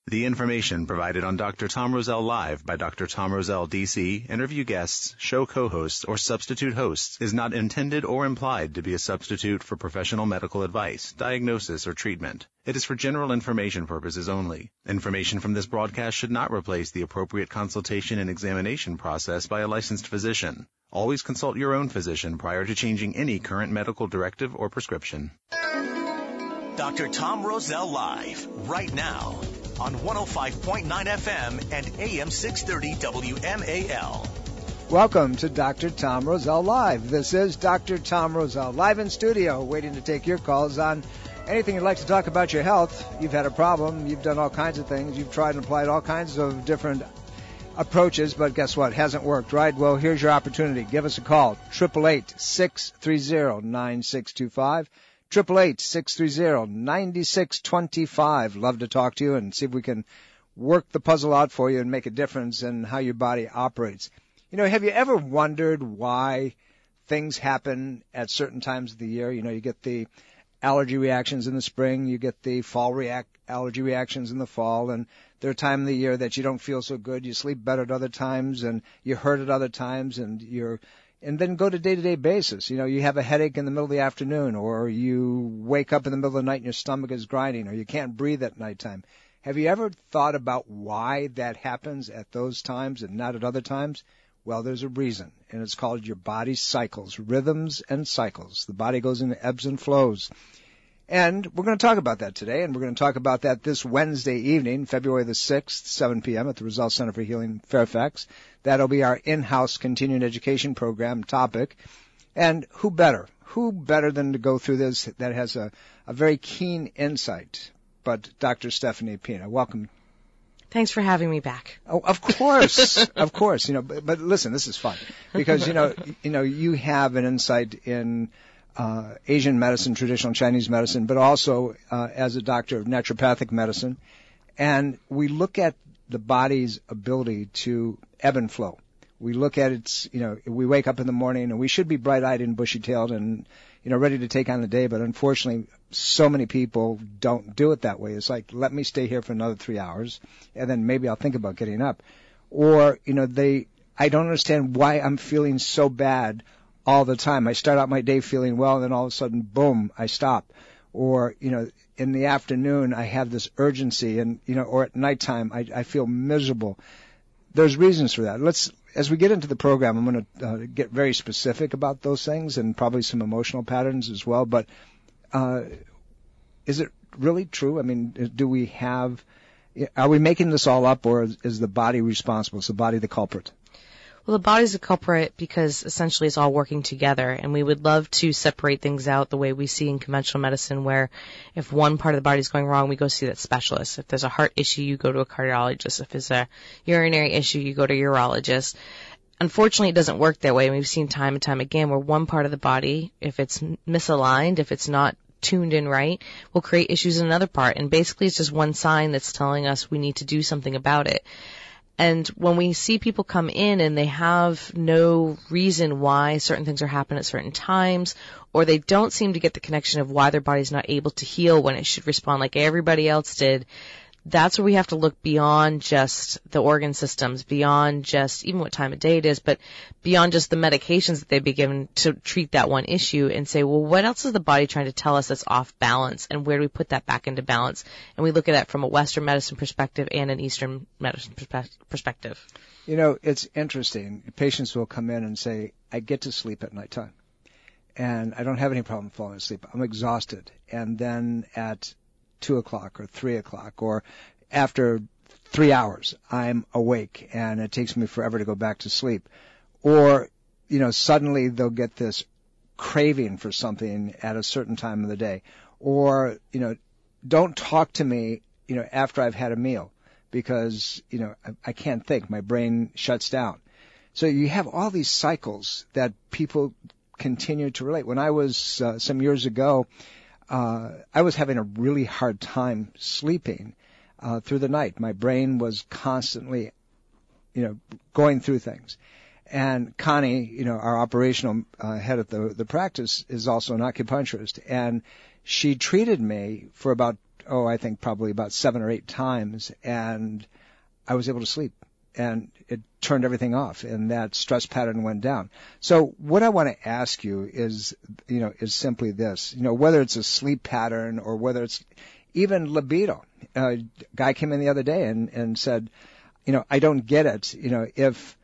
The information provided on Dr. Tom Rosell Live by Dr. Tom Rosell, D.C., interview guests, show co-hosts, or substitute hosts is not intended or implied to be a substitute for professional medical advice, diagnosis, or treatment. It is for general information purposes only. Information from this broadcast should not replace the appropriate consultation and examination process by a licensed physician. Always consult your own physician prior to changing any current medical directive or prescription. Dr. Tom Rosell Live, right now, on 105.9 FM and AM 630 WMAL. Welcome to Dr. Tom Rosell Live. This is Dr. Tom Rosell live in studio, waiting to take your calls on anything you'd like to talk about your health. You've had a problem. You've done all kinds of things. You've tried and applied all kinds of different approaches, but guess what? Hasn't worked, right? Well, here's your opportunity. Give us a call, 888-630-9625. 888-630-9625. Love to talk to you and see if we can work the puzzle out for you and make a difference in how your body operates. You know, have you ever wondered why things happen at certain times of the year? You know, you get the allergy reactions in the spring, you get the fall allergy reactions in the fall, and there are times of the year that you don't feel so good. You sleep better at other times, and you hurt at other times, and then go to day-to-day basis. You know, you have a headache in the middle of the afternoon, or you wake up in the middle of the night and your stomach is grinding, or you can't breathe at nighttime. Have you ever thought about why that happens at those times and not at other times? Well, there's a reason, and it's called your body's cycles, rhythms and cycles. The body goes into ebbs and flows. And we're going to talk about that today, and we're going to talk about that this Wednesday evening, February the 6th, 7 p.m. at the Results Center for Healing, Fairfax. That'll be our in-house continuing education program topic. And who better than to go through this that has a very keen insight, but Dr. Stephanie Pina. Welcome. Thanks for having me back. Oh, of course, of course. You know, but listen, this is fun because you have an insight in Asian medicine, traditional Chinese medicine, but also as a doctor of naturopathic medicine. And we look at the body's ability to ebb and flow. We look at its, we wake up in the morning and we should be bright-eyed and bushy-tailed and, ready to take on the day. But unfortunately, so many people don't do it that way. It's like, let me stay here for another 3 hours and then maybe I'll think about getting up. Or, I don't understand why I'm feeling so bad all the time. I start out my day feeling well, and then all of a sudden, boom, I stop. Or, in the afternoon, I have this urgency, and, or at nighttime, I feel miserable. There's reasons for that. As we get into the program, I'm going to get very specific about those things and probably some emotional patterns as well. But is it really true? I mean, are we making this all up, or is the body responsible? Is the body the culprit? Well, the body's a culprit because essentially it's all working together, and we would love to separate things out the way we see in conventional medicine, where if one part of the body is going wrong, we go see that specialist. If there's a heart issue, you go to a cardiologist. If it's a urinary issue, you go to a urologist. Unfortunately, it doesn't work that way, and we've seen time and time again where one part of the body, if it's misaligned, if it's not tuned in right, will create issues in another part, and basically it's just one sign that's telling us we need to do something about it. And when we see people come in and they have no reason why certain things are happening at certain times, or they don't seem to get the connection of why their body's not able to heal when it should respond like everybody else did, that's where we have to look beyond just the organ systems, beyond just even what time of day it is, but beyond just the medications that they've been given to treat that one issue and say, well, what else is the body trying to tell us that's off balance, and where do we put that back into balance? And we look at that from a Western medicine perspective and an Eastern medicine perspective. It's interesting. Patients will come in and say, I get to sleep at nighttime, and I don't have any problem falling asleep. I'm exhausted. And then at 2 o'clock or 3 o'clock or after 3 hours, I'm awake and it takes me forever to go back to sleep. Or, suddenly they'll get this craving for something at a certain time of the day. Or, don't talk to me, after I've had a meal because, I can't think. My brain shuts down. So you have all these cycles that people continue to relate. When I was some years ago, I was having a really hard time sleeping through the night. My brain was constantly, going through things. And Connie, our operational head of the practice, is also an acupuncturist, and she treated me for about I think probably about 7 or 8 times, and I was able to sleep. And it turned everything off, and that stress pattern went down. So what I want to ask you is simply this, whether it's a sleep pattern or whether it's even libido. A guy came in the other day and said, I don't get it. If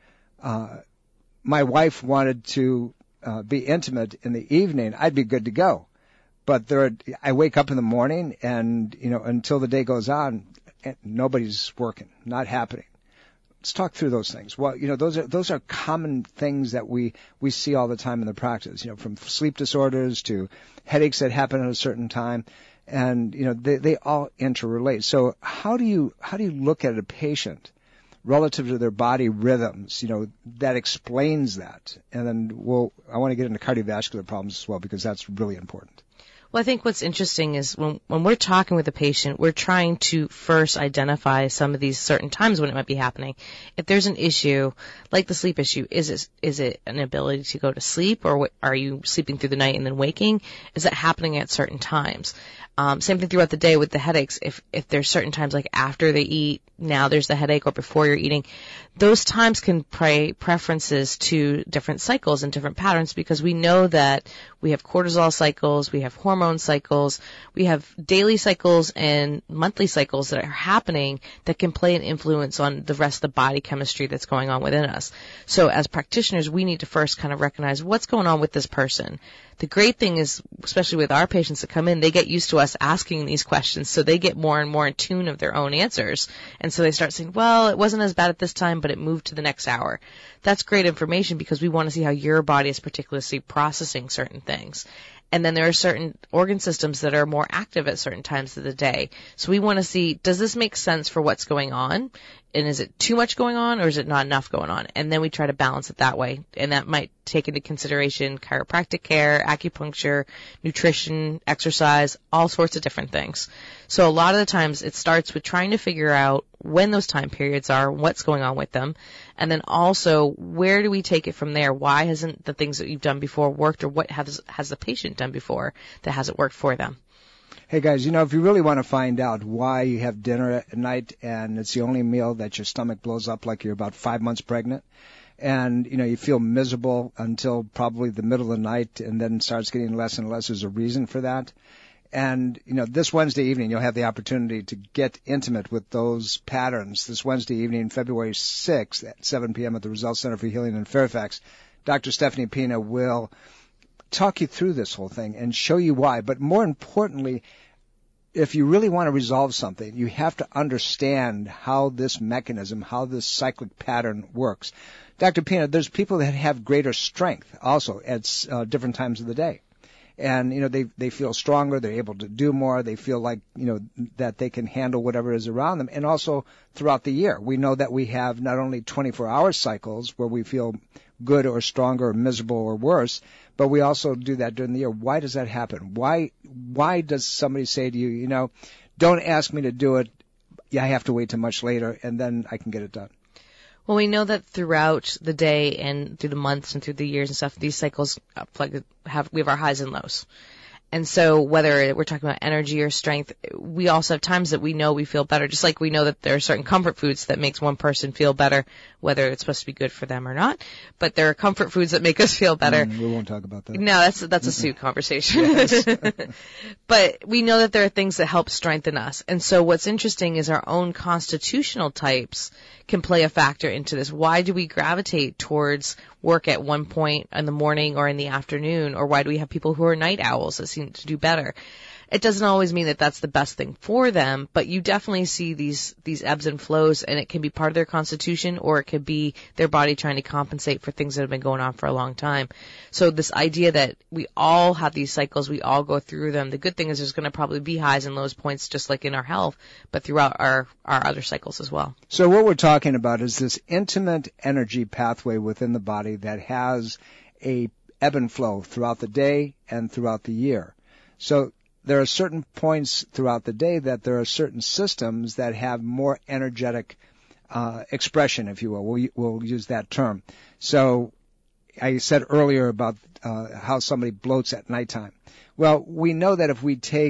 my wife wanted to be intimate in the evening, I'd be good to go. But I wake up in the morning and, until the day goes on, nobody's working, not happening. Let's talk through those things. Well, those are common things that we see all the time in the practice, from sleep disorders to headaches that happen at a certain time. And, they all interrelate. So how do you look at a patient relative to their body rhythms, that explains that? And then I want to get into cardiovascular problems as well, because that's really important. Well, I think what's interesting is when we're talking with a patient, we're trying to first identify some of these certain times when it might be happening. If there's an issue, like the sleep issue, is it an ability to go to sleep, or are you sleeping through the night and then waking? Is that happening at certain times? Same thing throughout the day with the headaches. If there's certain times, like after they eat, now there's the headache, or before you're eating, those times can play preferences to different cycles and different patterns, because we know that we have cortisol cycles, we have hormone cycles, we have daily cycles and monthly cycles that are happening that can play an influence on the rest of the body chemistry that's going on within us. So as practitioners, we need to first kind of recognize what's going on with this person. The great thing is, especially with our patients that come in, they get used to us asking these questions, so they get more and more in tune of their own answers. And so they start saying, well, it wasn't as bad at this time, but it moved to the next hour. That's great information, because we want to see how your body is particularly processing certain things. And then there are certain organ systems that are more active at certain times of the day. So we want to see, does this make sense for what's going on? And is it too much going on, or is it not enough going on? And then we try to balance it that way. And that might take into consideration chiropractic care, acupuncture, nutrition, exercise, all sorts of different things. So a lot of the times it starts with trying to figure out when those time periods are, what's going on with them, and then also where do we take it from there? Why hasn't the things that you've done before worked, or what has the patient done before that hasn't worked for them? Hey guys, if you really want to find out why you have dinner at night and it's the only meal that your stomach blows up like you're about 5 months pregnant, and you feel miserable until probably the middle of the night, and then starts getting less and less, there's a reason for that. And this Wednesday evening you'll have the opportunity to get intimate with those patterns. This Wednesday evening, February 6th at 7 p.m. at the Results Center for Healing in Fairfax, Dr. Stephanie Pina will talk you through this whole thing and show you why. But more importantly, if you really want to resolve something, you have to understand how this mechanism, how this cyclic pattern works. Dr. Pina, there's people that have greater strength also at different times of the day. And, they feel stronger, they're able to do more, they feel like, that they can handle whatever is around them. And also throughout the year, we know that we have not only 24-hour cycles where we feel good or stronger or miserable or worse, but we also do that during the year. Why does that happen? Why does somebody say to you, don't ask me to do it, I have to wait till much later, and then I can get it done? Well, we know that throughout the day and through the months and through the years and stuff, these cycles we have our highs and lows. And so whether we're talking about energy or strength, we also have times that we know we feel better, just like we know that there are certain comfort foods that makes one person feel better, whether it's supposed to be good for them or not. But there are comfort foods that make us feel better. We won't talk about that. No, that's a suit conversation. Yes. But we know that there are things that help strengthen us. And so what's interesting is our own constitutional types can play a factor into this. Why do we gravitate towards work at one point in the morning or in the afternoon, or why do we have people who are night owls that seem to do better? It doesn't always mean that that's the best thing for them, but you definitely see these ebbs and flows, and it can be part of their constitution, or it could be their body trying to compensate for things that have been going on for a long time. So this idea that we all have these cycles, we all go through them. The good thing is there's going to probably be highs and lows points just like in our health, but throughout our other cycles as well. So what we're talking about is this intimate energy pathway within the body that has a ebb and flow throughout the day and throughout the year. So there are certain points throughout the day that there are certain systems that have more energetic expression, if you will. We'll use that term. So I said earlier about how somebody bloats at nighttime. Well, we know that if we take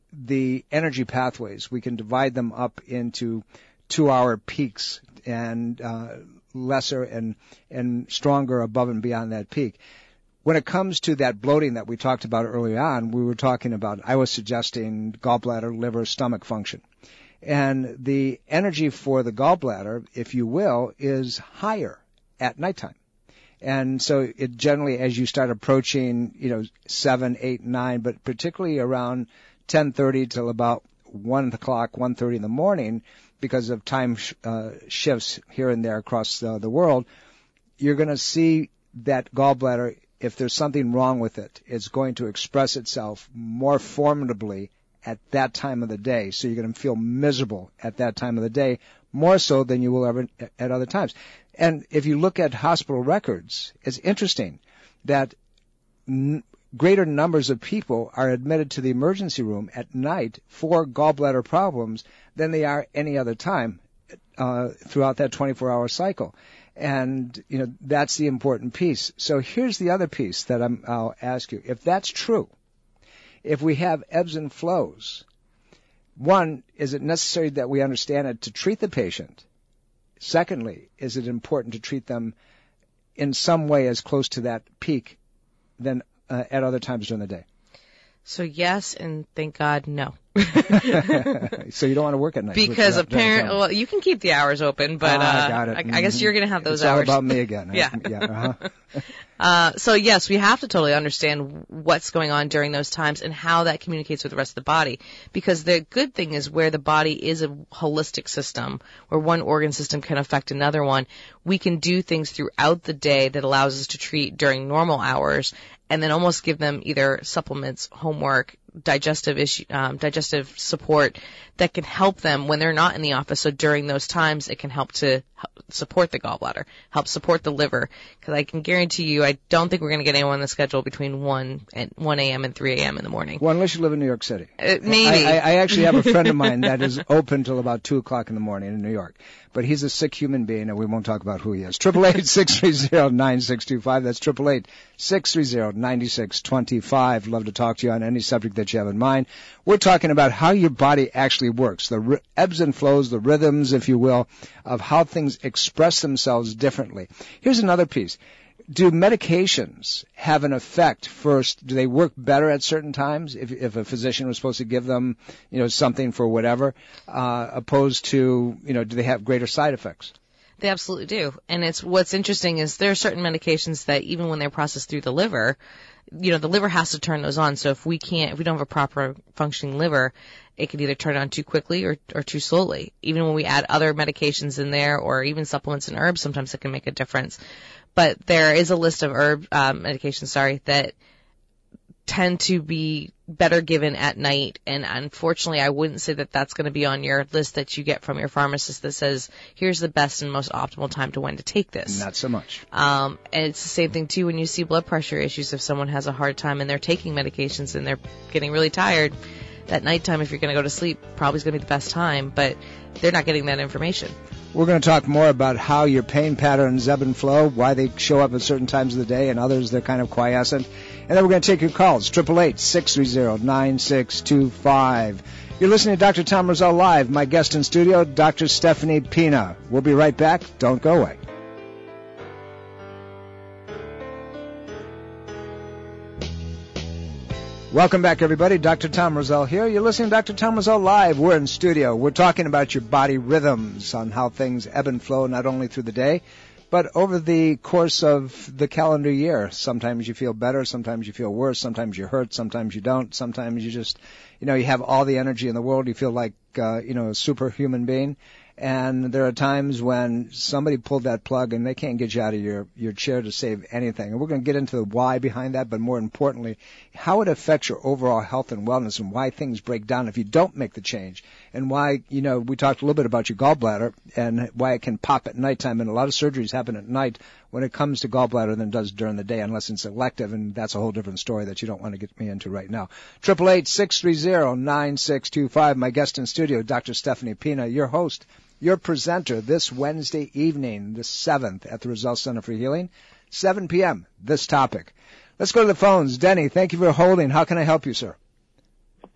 the energy pathways. We can divide them up into 2-hour peaks and lesser and stronger above and beyond that peak. When it comes to that bloating that we talked about early on, I was suggesting gallbladder, liver, stomach function. And the energy for the gallbladder, if you will, is higher at nighttime. And so it generally, as you start approaching, 7, 8, 9, but particularly around 10:30 till about 1 o'clock, 1:30 in the morning, because of time shifts here and there across the world, you're going to see that gallbladder, if there's something wrong with it, it's going to express itself more formidably at that time of the day. So you're going to feel miserable at that time of the day, more so than you will ever at other times. And if you look at hospital records, it's interesting that greater numbers of people are admitted to the emergency room at night for gallbladder problems than they are any other time throughout that 24-hour cycle. And, that's the important piece. So here's the other piece that I'll ask you. If that's true, if we have ebbs and flows, one, is it necessary that we understand it to treat the patient? Secondly, is it important to treat them in some way as close to that peak than at other times during the day? So yes, and thank God, no. So you don't want to work at night? Because apparently, well, you can keep the hours open, but got it. I guess you're going to have those it's hours. It's all about me again. Yeah. So yes, we have to totally understand what's going on during those times and how that communicates with the rest of the body. Because the good thing is where the body is a holistic system, where one organ system can affect another one, we can do things throughout the day that allows us to treat during normal hours and then almost give them either supplements, homework, digestive support that can help them when they're not in the office. So during those times, it can help to support the gallbladder, help support the liver. Because I can guarantee you, I don't think we're going to get anyone on the schedule between 1 a.m. and 3 a.m. in the morning. Well, unless you live in New York City. Maybe. I actually have a friend of mine that is open till about 2 o'clock in the morning in New York. But he's a sick human being, and we won't talk about who he is. 888-630-9625. That's 888-630-9625. Love to talk to you on any subject that you have in mind. We're talking about how your body actually works, the ebbs and flows, the rhythms, if you will, of how things express themselves differently. Here's another piece. Do medications have an effect first? Do they work better at certain times if a physician was supposed to give them, something for whatever, opposed to, do they have greater side effects? They absolutely do. And what's interesting is there are certain medications that even when they're processed through the liver, the liver has to turn those on. So if we don't have a proper functioning liver, it can either turn on too quickly or too slowly. Even when we add other medications in there or even supplements and herbs, sometimes it can make a difference. But there is a list of medications, that tend to be better given at night. And unfortunately, I wouldn't say that that's going to be on your list that you get from your pharmacist that says, here's the best and most optimal time to when to take this. Not so much. And it's the same thing, too, when you see blood pressure issues. If someone has a hard time and they're taking medications and they're getting really tired, that nighttime, if you're going to go to sleep, probably is going to be the best time. But they're not getting that information. We're going to talk more about how your pain patterns ebb and flow, why they show up at certain times of the day, and others they're kind of quiescent. And then we're going to take your calls, 888-630-9625. You're listening to Dr. Tom Rosell Live. My guest in studio, Dr. Stephanie Pina. We'll be right back. Don't go away. Welcome back, everybody. Dr. Tom Rosell here. You're listening to Dr. Tom Rosell Live. We're in studio. We're talking about your body rhythms, on how things ebb and flow not only through the day, but over the course of the calendar year. Sometimes you feel better, sometimes you feel worse, sometimes you hurt, sometimes you don't, sometimes you just, you have all the energy in the world. You feel like, a superhuman being. And there are times when somebody pulled that plug and they can't get you out of your chair to save anything. And we're going to get into the why behind that, but more importantly, how it affects your overall health and wellness and why things break down if you don't make the change. And why, we talked a little bit about your gallbladder and why it can pop at nighttime. And a lot of surgeries happen at night when it comes to gallbladder than it does during the day, unless it's elective. And that's a whole different story that you don't want to get me into right now. 888-630-9625. My guest in studio, Dr. Stephanie Pina, your host, your presenter this Wednesday evening, the 7th, at the Rosell Center for Healing, 7 p.m., this topic. Let's go to the phones. Denny, thank you for holding. How can I help you, sir?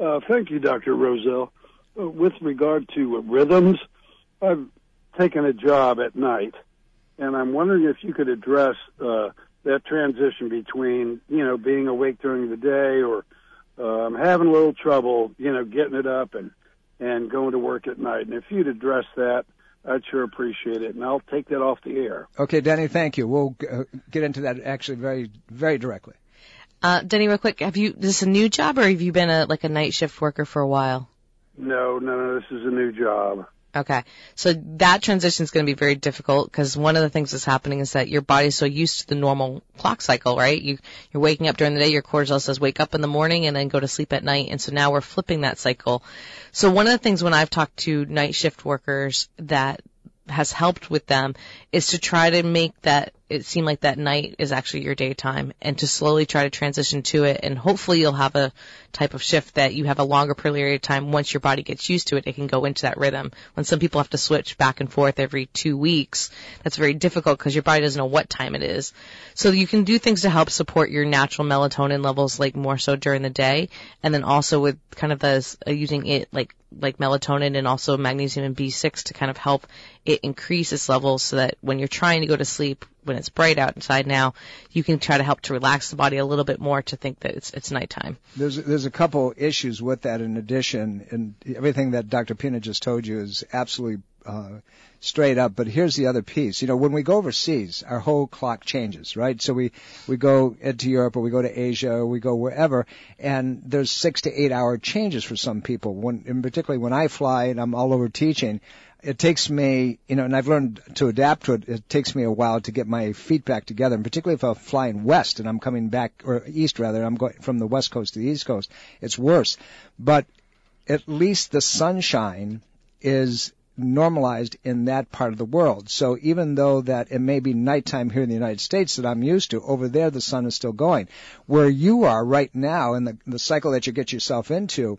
Thank you, Dr. Roselle. With regard to rhythms, I've taken a job at night, and I'm wondering if you could address that transition between, being awake during the day or I'm having a little trouble, getting it up and going to work at night. And if you'd address that, I'd sure appreciate it, and I'll take that off the air. Okay, Denny, thank you. We'll get into that actually very, very directly. Denny, real quick, is this a new job, or have you been a night shift worker for a while? No, this is a new job. Okay. So that transition is going to be very difficult because one of the things that's happening is that your body's so used to the normal clock cycle, right? You're waking up during the day, your cortisol says wake up in the morning and then go to sleep at night. And so now we're flipping that cycle. So one of the things when I've talked to night shift workers that has helped with them is to try to make that it seem like that night is actually your daytime and to slowly try to transition to it. And hopefully you'll have a type of shift that you have a longer period of time. Once your body gets used to it, it can go into that rhythm. When some people have to switch back and forth every 2 weeks, that's very difficult because your body doesn't know what time it is. So you can do things to help support your natural melatonin levels, like more so during the day. And then also with kind of using it like melatonin and also magnesium and B6 to kind of help it increase its levels so that when you're trying to go to sleep, when it's bright outside now, you can try to help to relax the body a little bit more to think that it's nighttime. There's a couple issues with that in addition, and everything that Dr. Pina just told you is absolutely straight up, but here's the other piece. When we go overseas, our whole clock changes, right? So we go into Europe or we go to Asia or we go wherever, and there's 6 to 8 hour changes for some people. And particularly when I fly and I'm all over teaching, it takes me, and I've learned to adapt to it. It takes me a while to get my feet back together, and particularly if I'm flying west and I'm coming back, or east rather, I'm going from the west coast to the east coast, it's worse. But at least the sunshine is normalized in that part of the world. So even though that it may be nighttime here in the United States that I'm used to, over there the sun is still going. Where you are right now in the cycle that you get yourself into,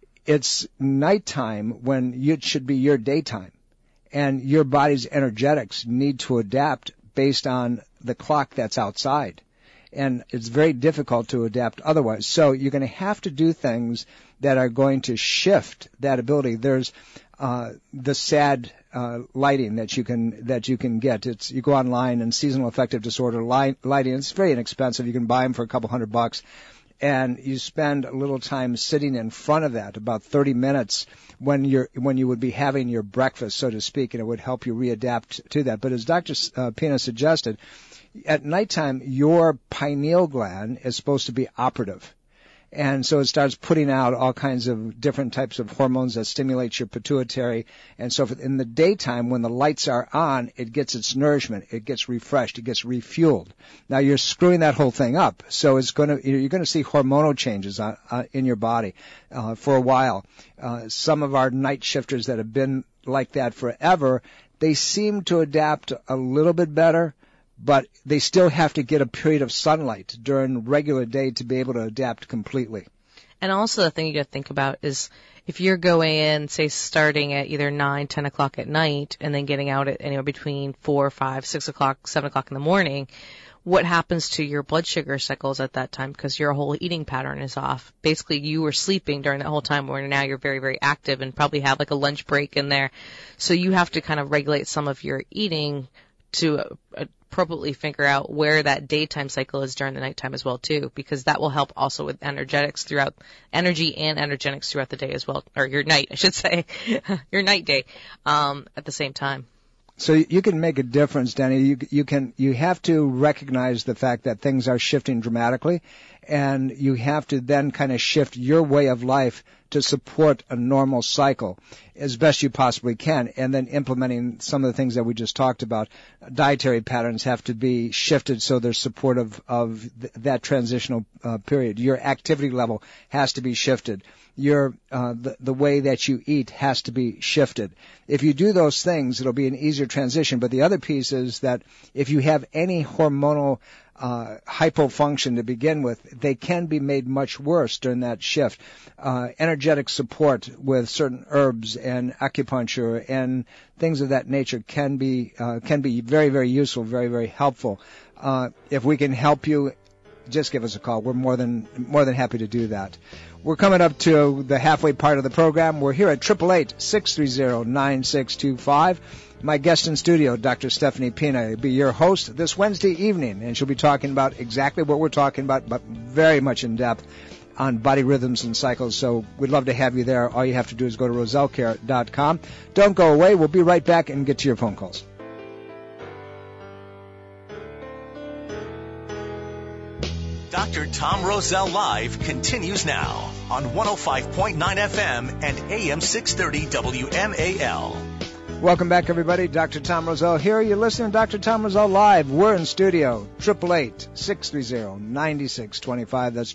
it's nighttime when it should be your daytime. And your body's energetics need to adapt based on the clock that's outside. And it's very difficult to adapt otherwise. So you're going to have to do things that are going to shift that ability. There's the SAD lighting that you can get. You go online and seasonal affective disorder lighting. It's very inexpensive. You can buy them for a couple $100, and you spend a little time sitting in front of that, about 30 minutes when you would be having your breakfast, so to speak, and it would help you readapt to that. But as Dr. Pina suggested, at nighttime your pineal gland is supposed to be operative. And so it starts putting out all kinds of different types of hormones that stimulate your pituitary. And so in the daytime, when the lights are on, it gets its nourishment, it gets refreshed, it gets refueled. Now you're screwing that whole thing up. So you're going to see hormonal changes in your body for a while. Some of our night shifters that have been like that forever, they seem to adapt a little bit better, but they still have to get a period of sunlight during regular day to be able to adapt completely. And also the thing you got to think about is if you're going in, say, starting at either 9, 10 o'clock at night and then getting out at anywhere between 4, 5, 6 o'clock, 7 o'clock in the morning, what happens to your blood sugar cycles at that time? Because your whole eating pattern is off. Basically, you were sleeping during that whole time where now you're very, very active and probably have like a lunch break in there. So you have to kind of regulate some of your eating to appropriately figure out where that daytime cycle is during the nighttime as well too, because that will help also with energy and energetics throughout the day as well, or your night, I should say, your night day, at the same time. So you can make a difference, Danny. You have to recognize the fact that things are shifting dramatically, and you have to then kind of shift your way of life to support a normal cycle as best you possibly can, and then implementing some of the things that we just talked about. Dietary patterns have to be shifted so they're supportive of that transitional period. Your activity level has to be shifted. The way that you eat has to be shifted. If you do those things, it'll be an easier transition. But the other piece is that if you have any hormonal hypofunction to begin with, they can be made much worse during that shift. Energetic support with certain herbs and acupuncture and things of that nature can be very, very useful, very, very helpful. If we can help you just give us a call. We're more than happy to do that. We're coming up to the halfway part of the program. We're here at 888-630-9625. My guest in studio, Dr. Stephanie Pina, will be your host this Wednesday evening, and she'll be talking about exactly what we're talking about, but very much in depth on body rhythms and cycles. So we'd love to have you there. All you have to do is go to RosellCare.com. Don't go away. We'll be right back and get to your phone calls. Dr. Tom Rosell Live continues now on 105.9 FM and AM 630 WMAL. Welcome back, everybody. Dr. Tom Rosell here. You're listening to Dr. Tom Rosell Live. We're in studio, 888-630-9625. That's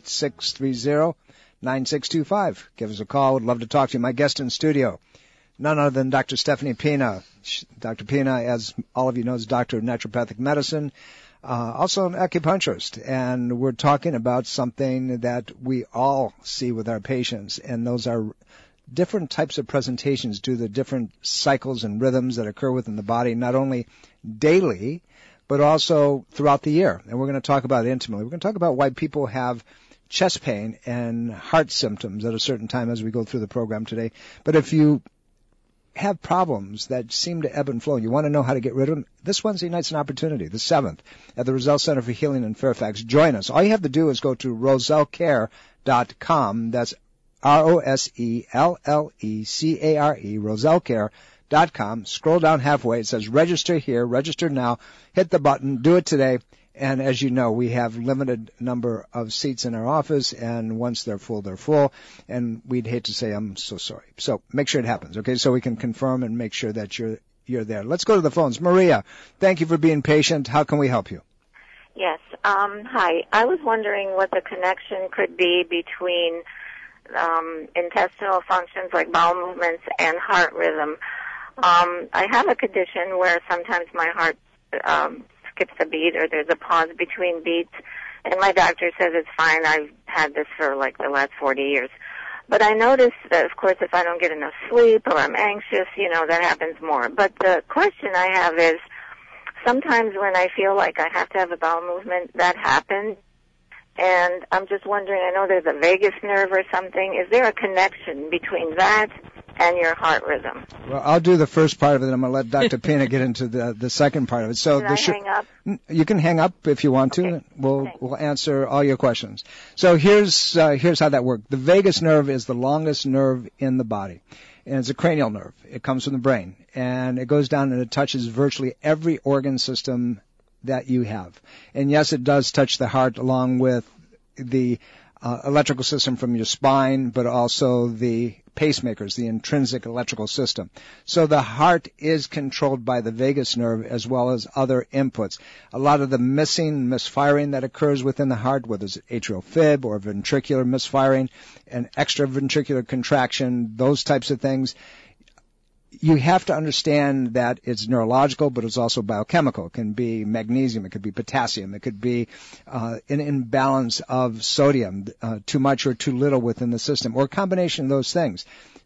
888-630-9625. Give us a call. Would love to talk to you. My guest in studio, none other than Dr. Stephanie Pina. Dr. Pina, as all of you know, is Doctor of Naturopathic Medicine. Also an acupuncturist, and we're talking about something that we all see with our patients, and those are different types of presentations due to the different cycles and rhythms that occur within the body, not only daily, but also throughout the year. And we're going to talk about it intimately. We're going to talk about why people have chest pain and heart symptoms at a certain time as we go through the program today. But if you have problems that seem to ebb and flow, you want to know how to get rid of them, this Wednesday night's an opportunity, the 7th, at the Rosell Center for Healing in Fairfax. Join us. All you have to do is go to RosellCare.com. That's ROSELLECARE, RosellCare.com. Scroll down halfway. It says register here, register now. Hit the button. Do it today. And as you know, we have limited number of seats in our office, and once they're full, they're full. And we'd hate to say, I'm so sorry. So make sure it happens, okay, so we can confirm and make sure that you're there. Let's go to the phones. Maria, thank you for being patient. How can we help you? Yes. Hi. I was wondering what the connection could be between intestinal functions like bowel movements and heart rhythm. I have a condition where sometimes my heart skips a beat, or there's a pause between beats, and my doctor says it's fine. I've had this for like the last 40 years. But I notice that, of course, if I don't get enough sleep or I'm anxious, that happens more. But the question I have is, sometimes when I feel like I have to have a bowel movement, that happens. And I'm just wondering, I know there's a vagus nerve or something. Is there a connection between that and your heart rhythm? Well, I'll do the first part of it, and I'm going to let Dr. Pina get into the second part of it. So Can I hang up? You can hang up if you want to. Okay. We'll answer all your questions. So here's how that works. The vagus nerve is the longest nerve in the body, and it's a cranial nerve. It comes from the brain, and it goes down and it touches virtually every organ system that you have. And yes, it does touch the heart along with the electrical system from your spine, but also the pacemakers, the intrinsic electrical system. So the heart is controlled by the vagus nerve as well as other inputs. A lot of the misfiring that occurs within the heart, whether it's atrial fib or ventricular misfiring and extraventricular contraction, those types of things, you have to understand that it's neurological, but it's also biochemical. It can be magnesium, it could be potassium, it could be an imbalance of sodium, too much or too little within the system, or a combination of those things.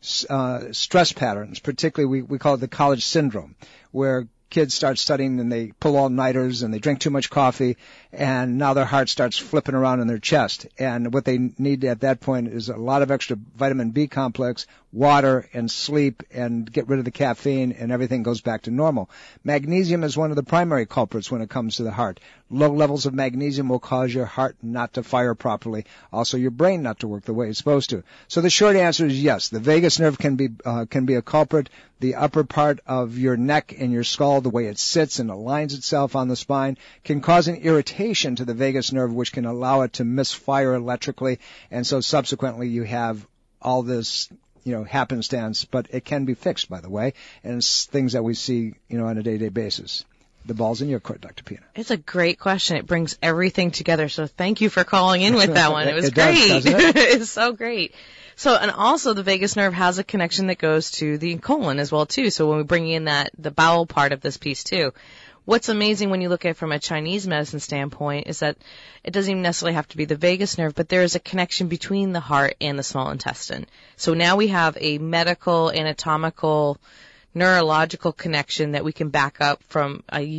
Stress patterns, particularly we call it the college syndrome, where kids start studying and they pull all-nighters and they drink too much coffee, and now their heart starts flipping around in their chest. And what they need at that point is a lot of extra vitamin B complex, water, and sleep, and get rid of the caffeine, and everything goes back to normal. Magnesium is one of the primary culprits when it comes to the heart. Low levels of magnesium will cause your heart not to fire properly, also your brain not to work the way it's supposed to. So the short answer is yes, the vagus nerve can be a culprit. The upper part of your neck and your skull, the way it sits and aligns itself on the spine, can cause an irritation to the vagus nerve, which can allow it to misfire electrically, and so subsequently you have all this happenstance, but it can be fixed, by the way, and it's things that we see, on a day-to-day basis. The ball's in your court, Dr. Pina. It's a great question. It brings everything together, so thank you for calling in with that one. It was great. Doesn't it? It's so great. So, and also the vagus nerve has a connection that goes to the colon as well, too. So when we bring in the bowel part of this piece, too. What's amazing when you look at it from a Chinese medicine standpoint is that it doesn't even necessarily have to be the vagus nerve, but there is a connection between the heart and the small intestine. So now we have a medical, anatomical, neurological connection that we can back up from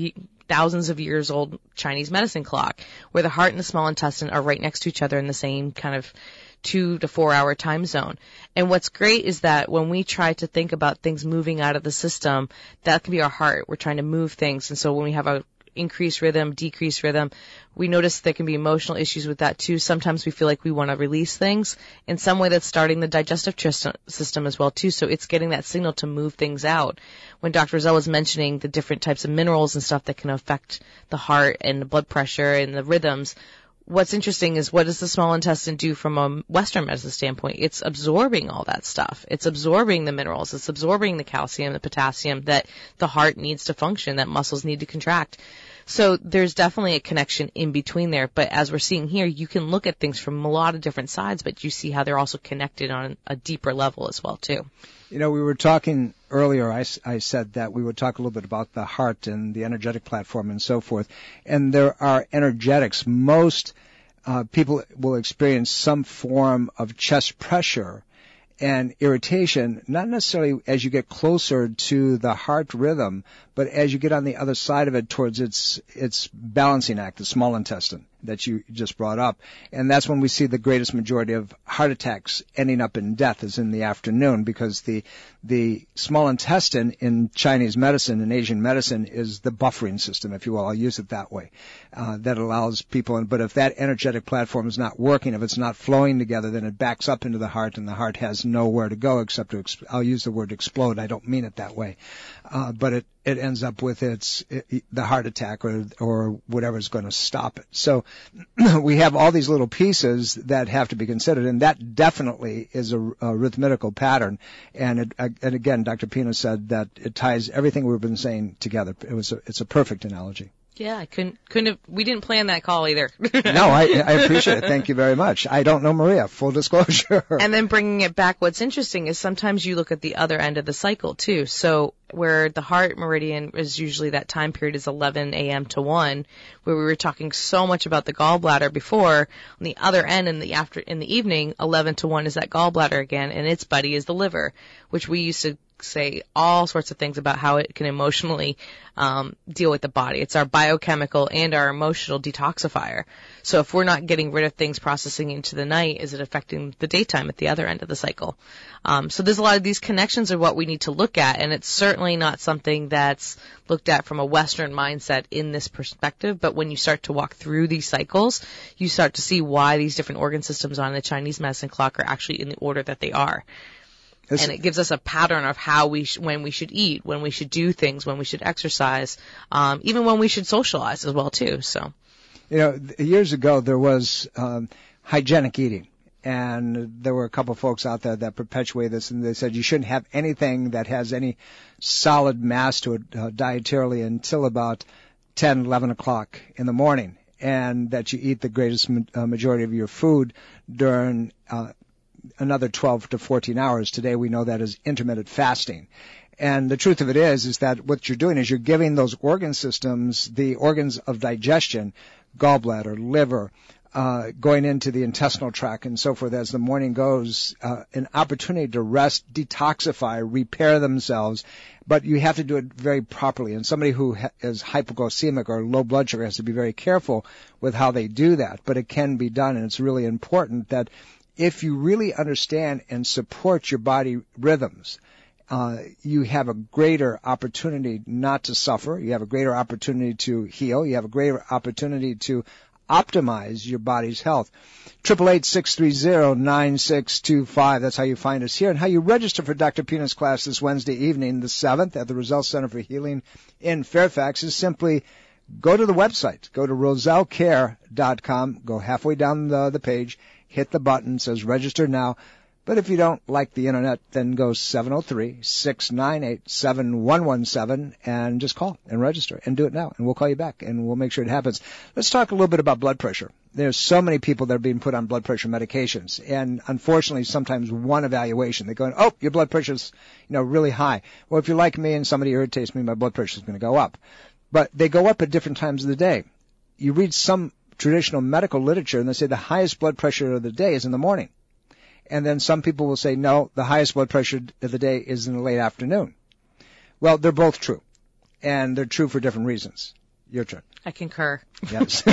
thousands of years old Chinese medicine clock, where the heart and the small intestine are right next to each other in the same kind of 2 to 4 hour time zone. And what's great is that when we try to think about things moving out of the system, that can be our heart. We're trying to move things. And so when we have a increased rhythm, decreased rhythm, we notice there can be emotional issues with that too. Sometimes we feel like we want to release things. In some way, that's starting the digestive system as well too. So it's getting that signal to move things out. When Dr. Rosell was mentioning the different types of minerals and stuff that can affect the heart and the blood pressure and the rhythms, what's interesting is, what does the small intestine do from a Western medicine standpoint? It's absorbing all that stuff. It's absorbing the minerals. It's absorbing the calcium, the potassium that the heart needs to function, that muscles need to contract. So there's definitely a connection in between there. But as we're seeing here, you can look at things from a lot of different sides, but you see how they're also connected on a deeper level as well, too. You know, we were talking earlier, I said that we would talk a little bit about the heart and the energetic platform and so forth. And there are energetics. Most people will experience some form of chest pressure and irritation, not necessarily as you get closer to the heart rhythm, but as you get on the other side of it towards its balancing act, the small intestine that you just brought up. And that's when we see the greatest majority of heart attacks ending up in death, is in the afternoon, because the small intestine in Chinese medicine and Asian medicine is the buffering system, if you will. I'll use it that way. That allows people, but if that energetic platform is not working, if it's not flowing together, then it backs up into the heart, and the heart has nowhere to go except to, I'll use the word explode. I don't mean it that way. But it ends up with the heart attack or whatever's going to stop it. So we have all these little pieces that have to be considered, and that definitely is a rhythmical pattern. And again, Dr. Pina said that it ties everything we've been saying together. It's a perfect analogy. Yeah, I couldn't have, we didn't plan that call either. No, I appreciate it. Thank you very much. I don't know Maria, full disclosure. And then bringing it back, what's interesting is sometimes you look at the other end of the cycle too. So where the heart meridian is usually, that time period is 11 a.m. to 1, where we were talking so much about the gallbladder before. On the other end in the evening, 11 to 1 is that gallbladder again, and its buddy is the liver, which we used to say all sorts of things about how it can emotionally deal with the body. It's our biochemical and our emotional detoxifier. So if we're not getting rid of things processing into the night, is it affecting the daytime at the other end of the cycle? So there's a lot of these connections of what we need to look at, and it's certainly not something that's looked at from a Western mindset in this perspective. But when you start to walk through these cycles, you start to see why these different organ systems on the Chinese medicine clock are actually in the order that they are. And it gives us a pattern of how when we should eat, when we should do things, when we should exercise, even when we should socialize as well too. So, you know, years ago there was hygienic eating, and there were a couple of folks out there that perpetuate this, and they said you shouldn't have anything that has any solid mass to it dietarily until about 10, 11 o'clock in the morning, and that you eat the greatest majority of your food during another 12 to 14 hours. Today we know that as intermittent fasting. And the truth of it is that what you're doing is you're giving those organ systems, the organs of digestion, gallbladder, liver, going into the intestinal tract and so forth as the morning goes, an opportunity to rest, detoxify, repair themselves. But you have to do it very properly. And somebody who is hypoglycemic or low blood sugar has to be very careful with how they do that. But it can be done, and it's really important that if you really understand and support your body rhythms, you have a greater opportunity not to suffer. You have a greater opportunity to heal. You have a greater opportunity to optimize your body's health. 888-630-9625. That's how you find us here, and how you register for Dr. Pina's class this Wednesday evening, the 7th, at the Rosell Center for Healing in Fairfax, is simply go to the website. Go to rosellcare.com. Go halfway down the page. Hit the button, says register now. But if you don't like the internet, then go 703-698-7117 and just call and register and do it now. And we'll call you back and we'll make sure it happens. Let's talk a little bit about blood pressure. There's so many people that are being put on blood pressure medications. And unfortunately, sometimes one evaluation, they're going, oh, your blood pressure's, really high. Well, if you're like me and somebody irritates me, my blood pressure's going to go up. But they go up at different times of the day. You read some traditional medical literature, and they say the highest blood pressure of the day is in the morning. And then some people will say, no, the highest blood pressure of the day is in the late afternoon. Well, they're both true, and they're true for different reasons. Your turn. I concur. Yes.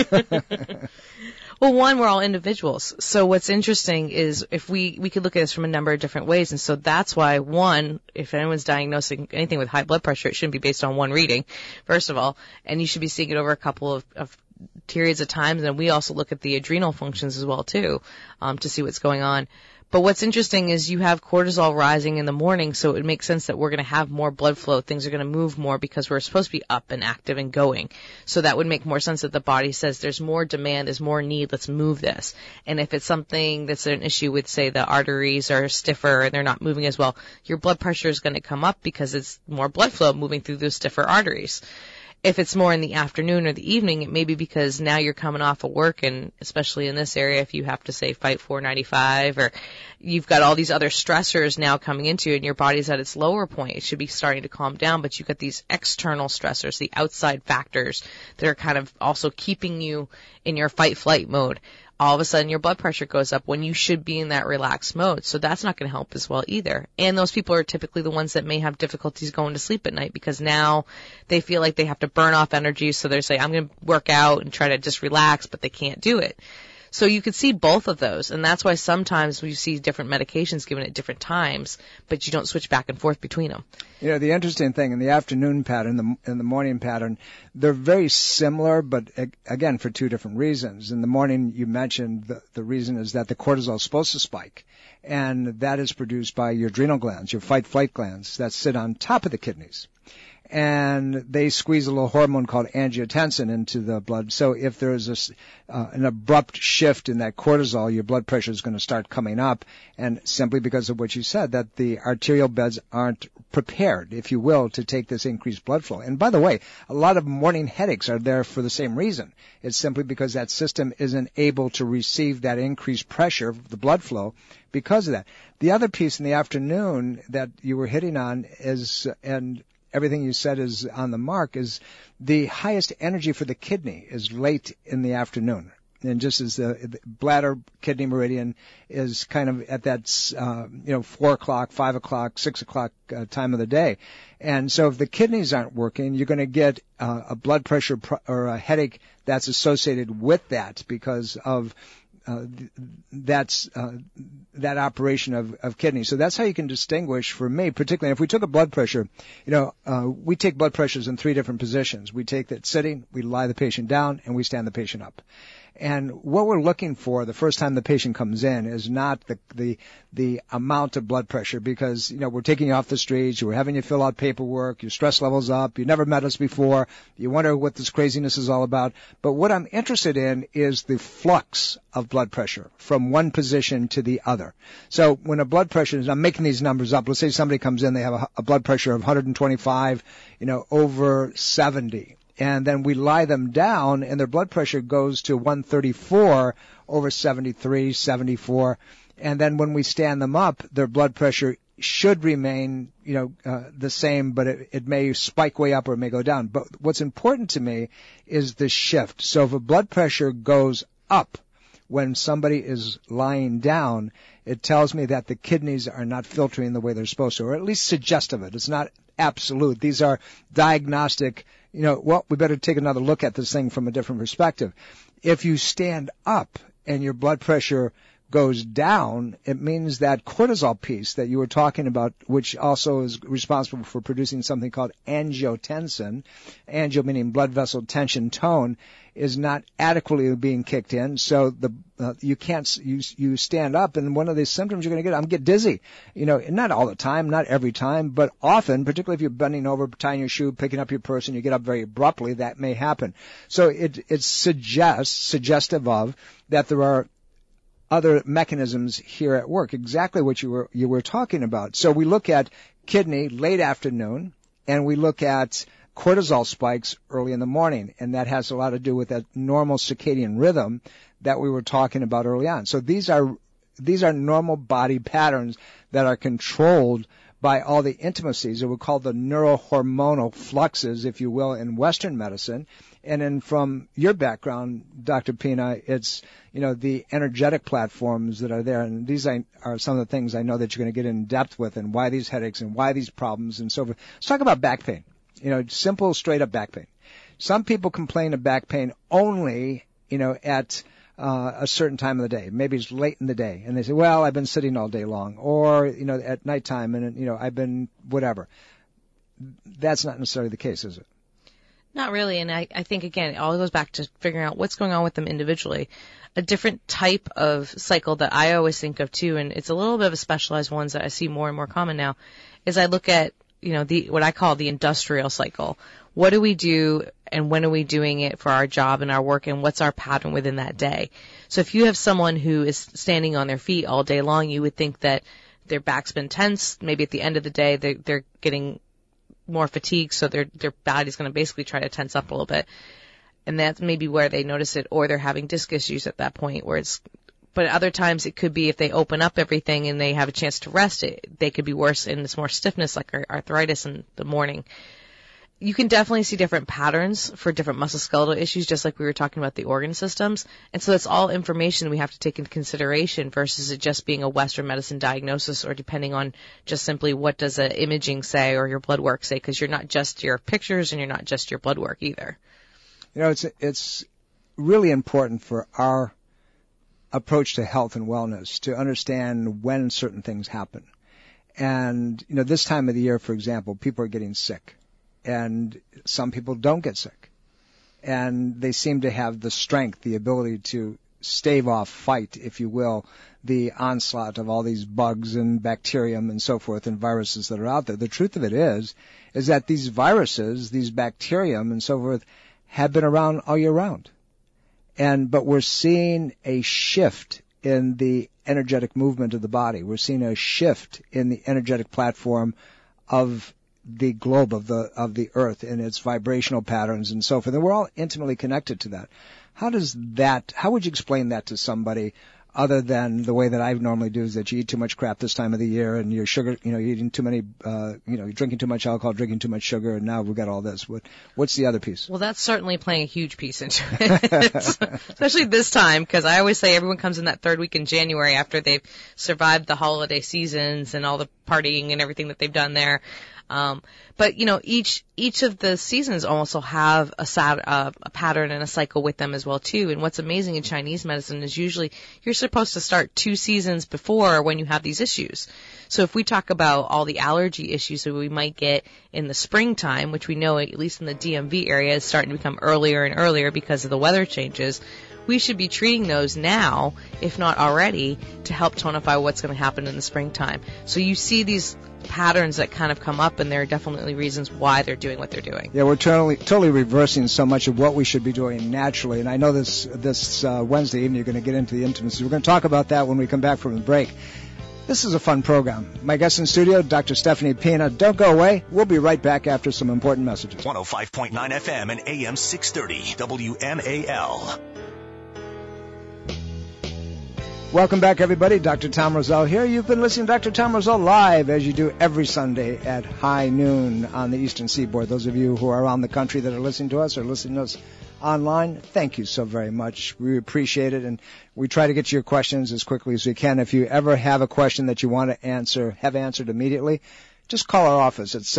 Well, one, we're all individuals. So what's interesting is if we could look at this from a number of different ways. And so that's why, one, if anyone's diagnosing anything with high blood pressure, it shouldn't be based on one reading, first of all. And you should be seeing it over a couple of periods of times. And we also look at the adrenal functions as well, too, to see what's going on. But what's interesting is you have cortisol rising in the morning, so it would make sense that we're going to have more blood flow. Things are going to move more because we're supposed to be up and active and going. So that would make more sense that the body says there's more demand, there's more need, let's move this. And if it's something that's an issue with, say, the arteries are stiffer and they're not moving as well, your blood pressure is going to come up because it's more blood flow moving through those stiffer arteries. If it's more in the afternoon or the evening, it may be because now you're coming off of work, and especially in this area, if you have to, say, fight 495, or you've got all these other stressors now coming into you, and your body's at its lower point, it should be starting to calm down, but you've got these external stressors, the outside factors that are kind of also keeping you in your fight-flight mode. All of a sudden your blood pressure goes up when you should be in that relaxed mode. So that's not going to help as well either. And those people are typically the ones that may have difficulties going to sleep at night because now they feel like they have to burn off energy. So they're saying, I'm going to work out and try to just relax, but they can't do it. So you could see both of those, and that's why sometimes we see different medications given at different times, but you don't switch back and forth between them. You know, the interesting thing in the afternoon pattern and the morning pattern, they're very similar, but again, for two different reasons. In the morning, you mentioned the reason is that the cortisol is supposed to spike, and that is produced by your adrenal glands, your fight-flight glands that sit on top of the kidneys. And they squeeze a little hormone called angiotensin into the blood. So if there is an abrupt shift in that cortisol, your blood pressure is going to start coming up, and simply because of what you said, that the arterial beds aren't prepared, if you will, to take this increased blood flow. And by the way, a lot of morning headaches are there for the same reason. It's simply because that system isn't able to receive that increased pressure of the blood flow because of that. The other piece in the afternoon that you were hitting on is, and everything you said is on the mark, is the highest energy for the kidney is late in the afternoon. And just as the bladder kidney meridian is kind of at that, 4 o'clock, 5 o'clock, 6 o'clock time of the day. And so if the kidneys aren't working, you're going to get a blood pressure or a headache that's associated with that because of that operation of kidney. So that's how you can distinguish, for me, particularly if we took a blood pressure, we take blood pressures in three different positions. We take that sitting, we lie the patient down, and we stand the patient up. And what we're looking for the first time the patient comes in is not the amount of blood pressure, because, we're taking you off the streets, we're having you fill out paperwork, your stress level's up, you never met us before, you wonder what this craziness is all about. But what I'm interested in is the flux of blood pressure from one position to the other. So when a blood pressure is, I'm making these numbers up, let's say somebody comes in, they have a blood pressure of 125, over 70. And then we lie them down, and their blood pressure goes to 134 over 73, 74. And then when we stand them up, their blood pressure should remain, the same, but it may spike way up or it may go down. But what's important to me is the shift. So if a blood pressure goes up when somebody is lying down, it tells me that the kidneys are not filtering the way they're supposed to, or at least suggestive of it. It's not absolute. These are diagnostic. We better take another look at this thing from a different perspective. If you stand up and your blood pressure goes down, it means that cortisol piece that you were talking about, which also is responsible for producing something called angiotensin, angio meaning blood vessel tension tone, is not adequately being kicked in. So you stand up, and one of the symptoms you're going to get, I'm get dizzy. Not all the time, not every time, but often, particularly if you're bending over, tying your shoe, picking up your purse, and you get up very abruptly, that may happen. So it suggestive of that there are other mechanisms here at work, exactly what you were talking about. So we look at kidney late afternoon, and we look at cortisol spikes early in the morning, and that has a lot to do with that normal circadian rhythm that we were talking about early on. So these are normal body patterns that are controlled by all the intimacies that we call the neurohormonal fluxes, if you will, in Western medicine. And then from your background, Dr. Pina, it's, the energetic platforms that are there. And these are some of the things I know that you're going to get in depth with, and why these headaches and why these problems and so forth. Let's talk about back pain. Simple, straight up back pain. Some people complain of back pain only, at a certain time of the day. Maybe it's late in the day, and they say, well, I've been sitting all day long, or, at nighttime, and, I've been whatever. That's not necessarily the case, is it? Not really, and I think, again, it all goes back to figuring out what's going on with them individually. A different type of cycle that I always think of, too, and it's a little bit of a specialized ones that I see more and more common now, is I look at, what I call the industrial cycle. What do we do, and when are we doing it for our job and our work, and what's our pattern within that day? So if you have someone who is standing on their feet all day long, you would think that their back's been tense. Maybe at the end of the day, they're getting more fatigued, so their body's going to basically try to tense up a little bit. And that's maybe where they notice it, or they're having disc issues at that point but other times it could be if they open up everything and they have a chance to rest, they could be worse, and it's more stiffness like arthritis in the morning. You can definitely see different patterns for different musculoskeletal issues, just like we were talking about the organ systems. And so that's all information we have to take into consideration versus it just being a Western medicine diagnosis, or depending on just simply what does the imaging say or your blood work say, because you're not just your pictures and you're not just your blood work either. It's really important for our approach to health and wellness to understand when certain things happen. And, this time of the year, for example, people are getting sick. And some people don't get sick. And they seem to have the strength, the ability to stave off, fight, if you will, the onslaught of all these bugs and bacterium and so forth and viruses that are out there. The truth of it is that these viruses, these bacterium and so forth, have been around all year round. But we're seeing a shift in the energetic movement of the body. We're seeing a shift in the energetic platform of the globe, of the earth, and its vibrational patterns and so forth. And we're all intimately connected to that. How would you explain that to somebody other than the way that I normally do, is that you eat too much crap this time of the year, and your sugar, you're eating too many, you're drinking too much alcohol, drinking too much sugar, and now we've got all this. What's the other piece? Well, that's certainly playing a huge piece into it, especially this time, because I always say everyone comes in that third week in January after they've survived the holiday seasons and all the partying and everything that they've done there. But each of the seasons also have a pattern and a cycle with them as well too. And what's amazing in Chinese medicine is usually you're supposed to start 2 seasons before when you have these issues. So if we talk about all the allergy issues that we might get in the springtime, which we know at least in the DMV area is starting to become earlier and earlier because of the weather changes, we should be treating those now, if not already, to help tonify what's going to happen in the springtime. So you see these patterns that kind of come up, and there are definitely reasons why they're doing what they're doing. Yeah, we're totally reversing so much of what we should be doing naturally. And I know this Wednesday evening you're going to get into the intimacy. We're going to talk about that when we come back from the break. This is a fun program. My guest in studio, Dr. Stephanie Pina. Don't go away. We'll be right back after some important messages. 105.9 FM and AM 630 WMAL. Welcome back, everybody. Dr. Tom Rosell here. You've been listening to Dr. Tom Rosell live, as you do every Sunday at high noon on the Eastern Seaboard. Those of you who are around the country that are listening to us or listening to us online, thank you so very much. We appreciate it, and we try to get to your questions as quickly as we can. If you ever have a question that you want to have answered immediately, just call our office at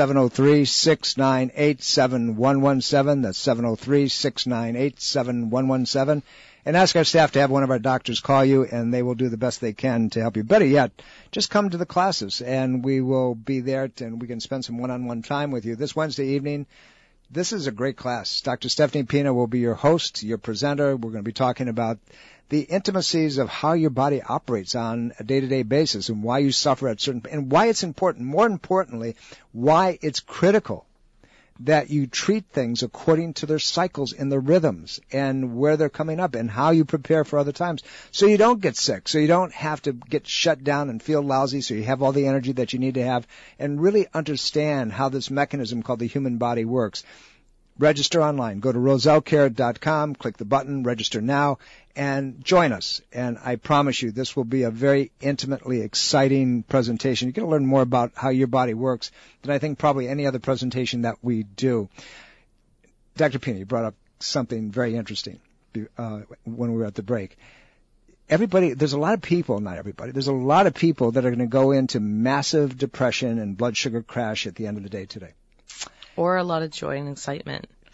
703-698-7117. That's 703-698-7117. And ask our staff to have one of our doctors call you, and they will do the best they can to help you. Better yet, just come to the classes, and we will be there, and we can spend some one-on-one time with you. This Wednesday evening, this is a great class. Dr. Stephanie Pina will be your host, your presenter. We're going to be talking about the intimacies of how your body operates on a day-to-day basis and why you suffer at certain, and why it's important, more importantly, why it's critical that you treat things according to their cycles and their rhythms and where they're coming up and how you prepare for other times so you don't get sick, so you don't have to get shut down and feel lousy, so you have all the energy that you need to have, and really understand how this mechanism called the human body works. Register online. Go to rosellcare.com, click the button, register now, and join us. And I promise you, this will be a very intimately exciting presentation. You're going to learn more about how your body works than I think probably any other presentation that we do. Dr. Pina, you brought up something very interesting when we were at the break. There's a lot of people that are going to go into massive depression and blood sugar crash at the end of the day today. Or a lot of joy and excitement.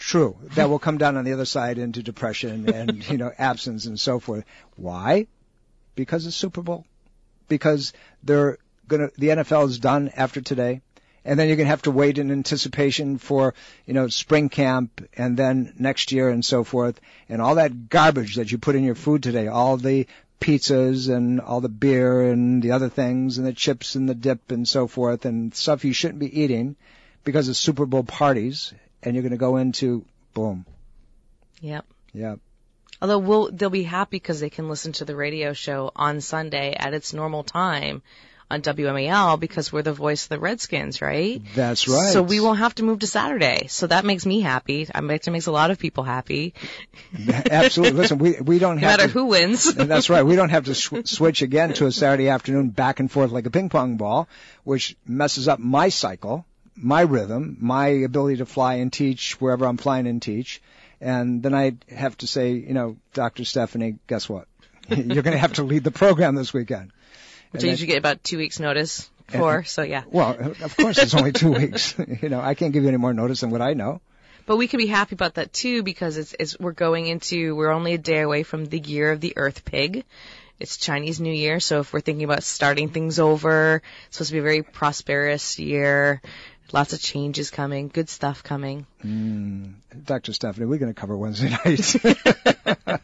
True. That will come down on the other side into depression and, absence and so forth. Why? Because it's Super Bowl. Because the NFL is done after today. And then you're going to have to wait in anticipation for, spring camp and then next year and so forth. And all that garbage that you put in your food today, all the pizzas and all the beer and the other things and the chips and the dip and so forth and stuff you shouldn't be eating because of Super Bowl parties. And you're going to go into, boom. Yep. Yep. Although they'll be happy because they can listen to the radio show on Sunday at its normal time on WMAL because we're the voice of the Redskins, right? That's right. So we won't have to move to Saturday. So that makes me happy. I bet it makes a lot of people happy. Absolutely. Listen, we don't have no matter who wins. That's right. We don't have to switch again to a Saturday afternoon back and forth like a ping pong ball, which messes up my cycle, my rhythm, my ability to fly and teach wherever I'm flying and teach. And then I have to say, Dr. Stephanie, guess what? You're going to have to lead the program this weekend. Which I usually get about 2 weeks notice for, so yeah. Well, of course it's only 2 weeks. I can't give you any more notice than what I know. But we can be happy about that too because we're only a day away from the year of the Earth Pig. It's Chinese New Year, so if we're thinking about starting things over, it's supposed to be a very prosperous year. Lots of changes coming, good stuff coming. Dr. Stephanie, we're going to cover Wednesday night.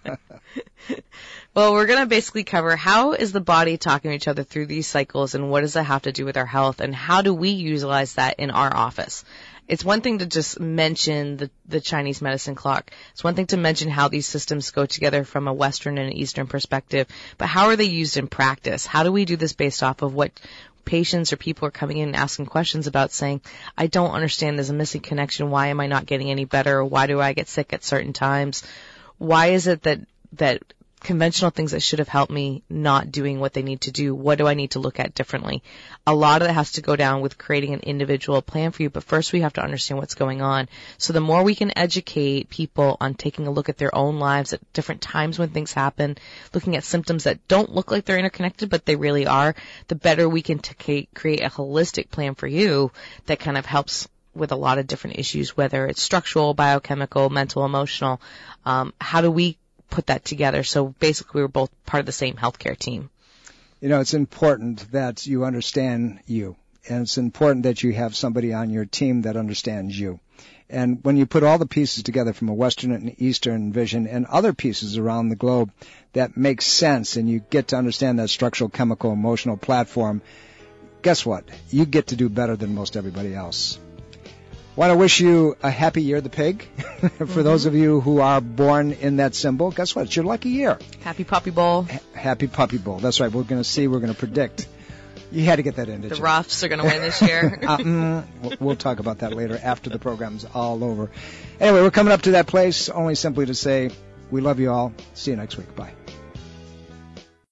Well, we're going to basically cover how is the body talking to each other through these cycles and what does that have to do with our health and how do we utilize that in our office. It's one thing to just mention the Chinese medicine clock. It's one thing to mention how these systems go together from a Western and an Eastern perspective, but how are they used in practice? How do we do this based off of what patients or people are coming in and asking questions about saying, I don't understand, there's a missing connection, why am I not getting any better, why do I get sick at certain times, why is it that conventional things that should have helped me not doing what they need to do, what do I need to look at differently? A lot of that has to go down with creating an individual plan for you, but first we have to understand what's going on. So the more we can educate people on taking a look at their own lives at different times when things happen, looking at symptoms that don't look like they're interconnected, but they really are, the better we can create a holistic plan for you that kind of helps with a lot of different issues, whether it's structural, biochemical, mental, emotional. How do we put that together? So basically we're both part of the same healthcare team. It's important that you understand you, and it's important that you have somebody on your team that understands you. And when you put all the pieces together from a Western and Eastern vision and other pieces around the globe that makes sense and you get to understand that structural, chemical, emotional platform, guess what? You get to do better than most everybody else. Want to wish you a happy year of the pig. For those of you who are born in that symbol, guess what? It's your lucky year. Happy Puppy Bowl. Happy Puppy Bowl. That's right. We're going to predict. You had to get that in, didn't you? The Roughs are going to win this year. We'll talk about that later after the program's all over. Anyway, we're coming up to that place only simply to say we love you all. See you next week. Bye.